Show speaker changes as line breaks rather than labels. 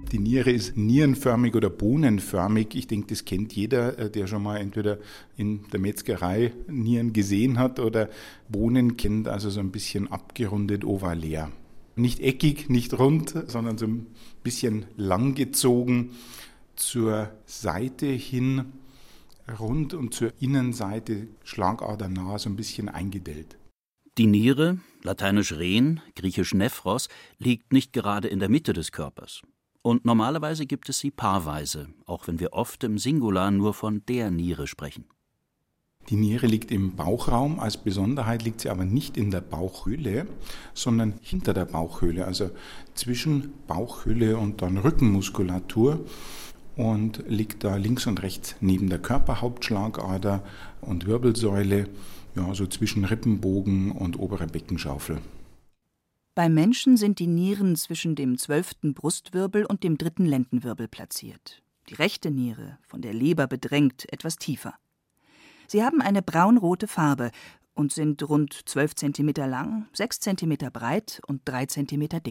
Die Niere ist nierenförmig oder bohnenförmig. Ich denke, das kennt jeder, der schon mal entweder in der Metzgerei Nieren gesehen hat oder Bohnen kennt, also so ein bisschen abgerundet, ovalär. Nicht eckig, nicht rund, sondern so ein bisschen langgezogen, zur Seite hin rund und zur Innenseite schlagadernah so ein bisschen eingedellt.
Die Niere, lateinisch Ren, griechisch Nephros, liegt nicht gerade in der Mitte des Körpers. Und normalerweise gibt es sie paarweise, auch wenn wir oft im Singular nur von der Niere sprechen.
Die Niere liegt im Bauchraum, als Besonderheit liegt sie aber nicht in der Bauchhöhle, sondern hinter der Bauchhöhle, also zwischen Bauchhöhle und dann Rückenmuskulatur und liegt da links und rechts neben der Körperhauptschlagader und Wirbelsäule, ja, so zwischen Rippenbogen und oberer Beckenschaufel.
Beim Menschen sind die Nieren zwischen dem 12. Brustwirbel und dem 3. Lendenwirbel platziert. Die rechte Niere, von der Leber bedrängt, etwas tiefer. Sie haben eine braunrote Farbe und sind rund 12 cm lang, 6 cm breit und 3 cm dick.